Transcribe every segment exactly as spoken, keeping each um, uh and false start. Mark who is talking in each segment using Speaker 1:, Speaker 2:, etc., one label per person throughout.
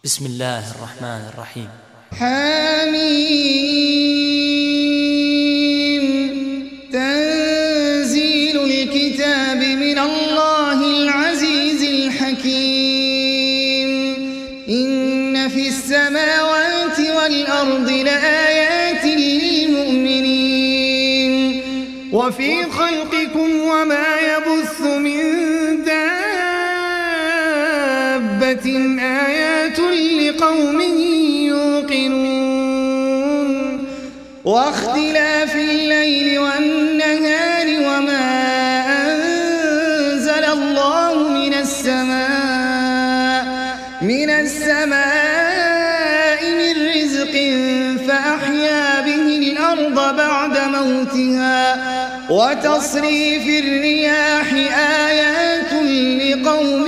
Speaker 1: بسم الله الرحمن الرحيم.
Speaker 2: حميم تنزيل الكتاب من الله العزيز الحكيم. إن في السماوات والأرض لآيات للمؤمنين وفي خلقكم وما يبث من دابة آيات لقوم يوقنون واختلاف الليل والنهار وما أنزل الله من السماء من السماء من رزق فأحيا به الأرض بعد موتها وتصريف الرياح آيات لقوم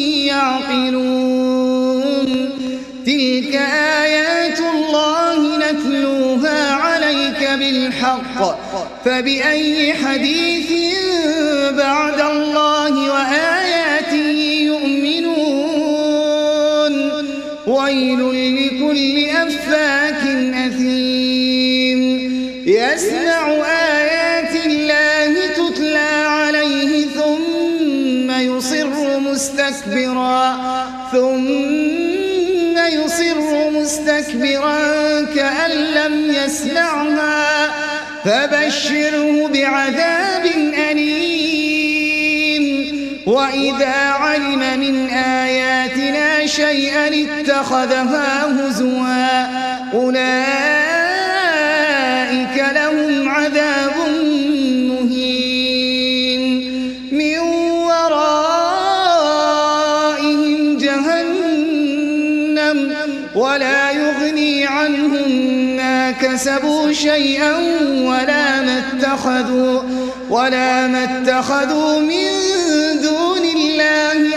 Speaker 2: يعقلون تلك آيات الله نتلوها عليك بالحق فبأي حديث بعد الله وآياته يؤمنون ويل لكل أفاك أثيم يسمع آيات الله تتلى عليه ثم يصر مستكبرا ثم يصر مستكبرا كأن لم يسمعها فبشره بعذاب أليم وإذا علم من آياتنا شيئا اتخذها هزوا أولئك لهم عذاب مهين من ورائهم جهنم ولا يغني عنهم ما كسبوا شيئا ولا ما اتخذوا ولا ما اتخذوا من دون الله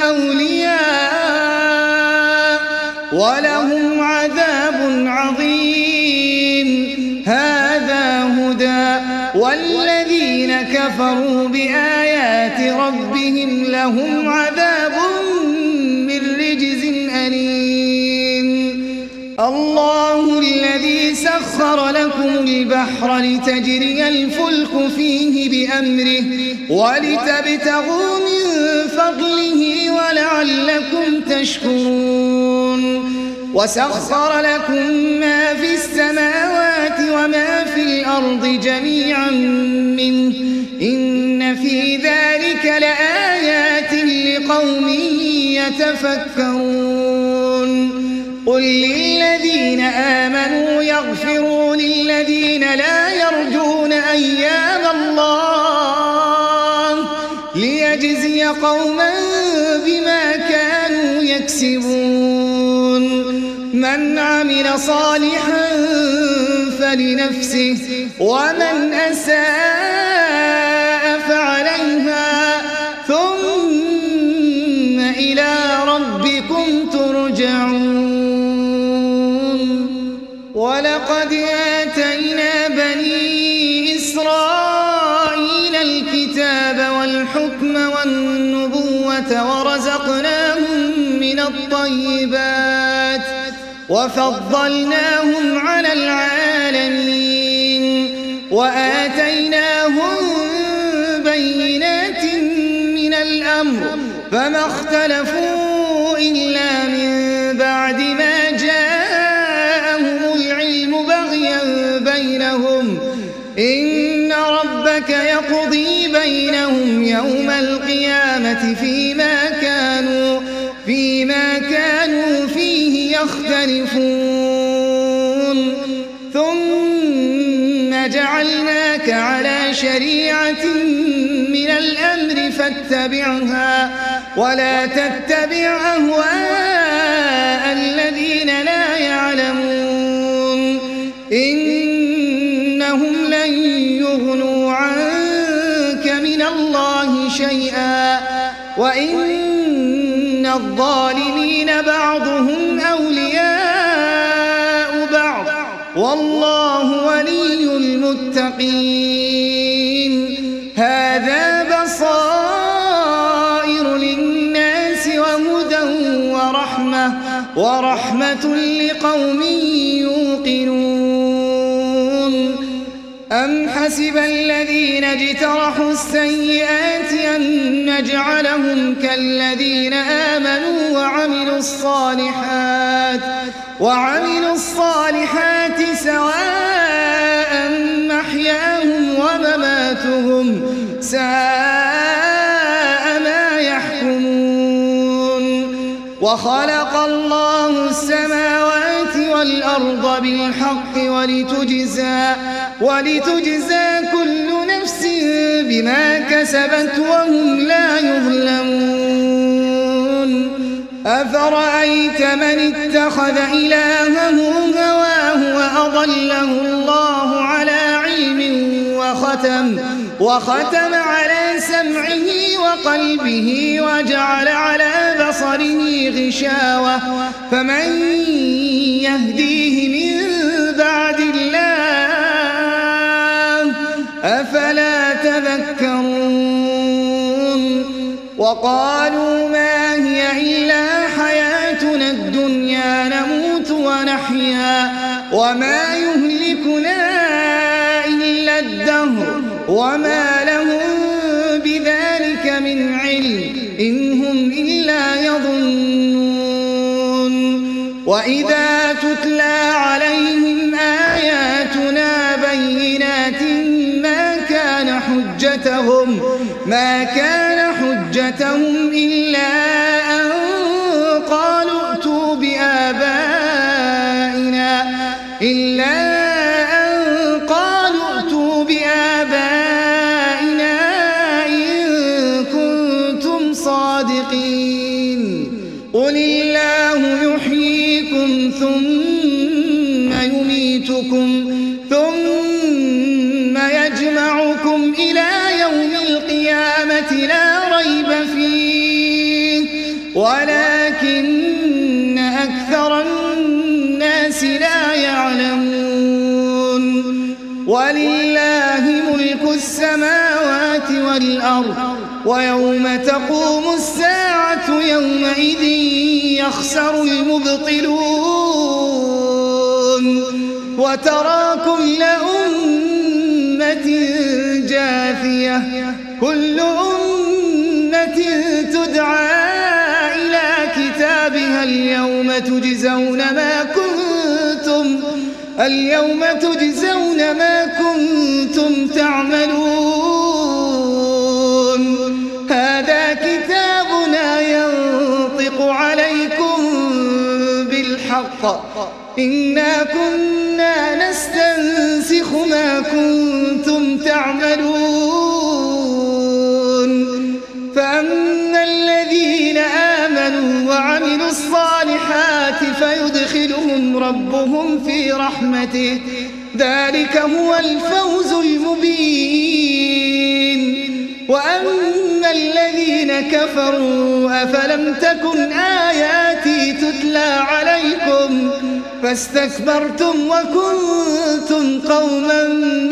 Speaker 2: أولياء ولهم عذاب عظيم هذا هدى والذين كفروا بآيات ربهم لهم عذاب من رجز أليم الله الذي سخر لكم البحر لتجري الفلك فيه بأمره ولتبتغوا من فضله ولعلكم تشكرون وسخر لكم ما في السماوات وما في الأرض جميعا منه إن في ذلك لآيات لقوم يتفكرون قل للذين آمنوا يغفروا للذين لا يرجون أيام الله ليجزي قوما بما كانوا يكسبون من عمل صالحا فلنفسه ومن أساء فعليها ثم إلى ربكم ترجعون ولقد آتينا بني إسرائيل الكتاب والحكم والنبوة ورزقناهم من الطيبات وفضلناهم على العالمين وآتيناهم بينات من الأمر فما اختلفوا إلا من بعد ما جاءهم العلم بغيا بينهم إن ربك يقضي بينهم يوم القيامة فيما كانوا فيما كانوا فيه يختلفون ثم جعلناك على شريعة من الأمر فاتبعها ولا تتبع أهواء الذين لا يعلمون إنهم لن يغنوا عنك من الله شيئا وإن الظالمين بعضهم أولياء بعض والله ولي المتقين هذا بصائر للناس وهدى ورحمة ورحمة ورحمة لقوم يوقنون أم حسب الذين اجترحوا السيئات أن نجعلهم كالذين آمنوا وعملوا الصالحات وعملوا الصالحات سواء محياهم ومماتهم ساء ما يحكمون وخلق الله السماوات والأرض بالحق ولتجزى ولتجزى كل نفس بما كسبت وهم لا يظلمون أفرأيت من اتخذ إلهه هواه وأضله الله على علم وختم وختم على سمعه وقلبه وجعل على بصره غشاوة فمن يهديه من بعد الله أفلا تذكرون وقالوا ما هي إلا حياتنا الدنيا نموت ونحيا وما يهلكنا إلا الدهر وما لهم بذلك من علم إن هم إلا يظنون وإذا تتلى عليهم آياتنا بينات ما كان حجتهم ما كان حجتهم إلا أن قالوا ائتوا بآبائنا إلا أن قالوا ائتوا بآبائنا إن كنتم صادقين قل الله يحييكم ثم يميتكم ثم يجمعكم إلى يوم القيامة لا ريب فيه ولكن أكثر الناس لا يعلمون ولله ملك السماوات والأرض ويوم تقوم الساعة يومئذ يخسر المبطلون وترى كل أمة جاثية كل أمة تدعى إلى كتابها اليوم تجزون ما كنتم اليوم تجزون ما كنتم تعملون هذا كتابنا ينطق عليكم بالحق إنا كنا نستنسخ ما كنتم تعملون فأما الذين آمنوا وعملوا الصالحات فيدخلهم ربهم في رحمته ذلك هو الفوز المبين وأما الذين كفروا أفلم تكن آياتي تتلى عليكم فاستكبرتم وكنتم قوما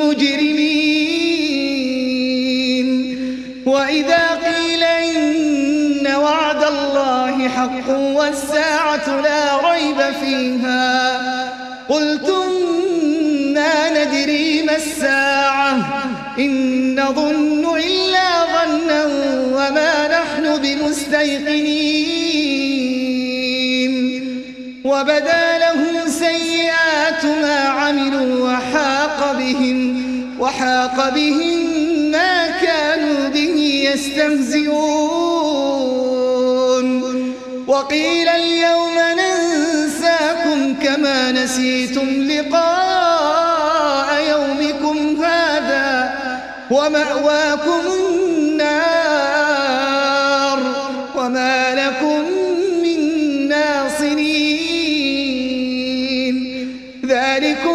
Speaker 2: مجرمين وإذا قيل إن وعد الله حق والساعة لا ريب فيها قلتم ما ندري ما الساعة إن نظن إلا ظنا وما نحن بمستيقنين وبدا لهم سيئات ما عملوا وحاق بهم وحاق بهم ما كانوا به يستهزئون وقيل اليوم ننساكم كما نسيتم لقاء يومكم هذا ومأواكم النار وما لكم من ناصرين ذلكم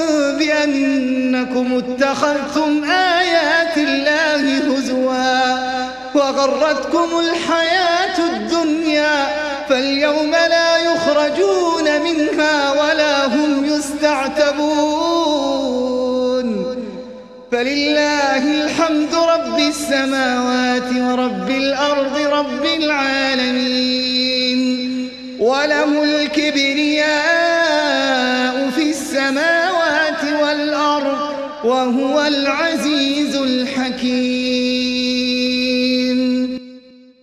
Speaker 2: بأنكم اتخذتم آيات الله هزوا وغرتكم الحياة الدنيا فاليوم لا يخرجون منها ولا هم يستعتبون فلله الحمد رب السماوات ورب الأرض رب العالمين وله الكبرياء في السماوات والأرض وهو العزيز الحكيم.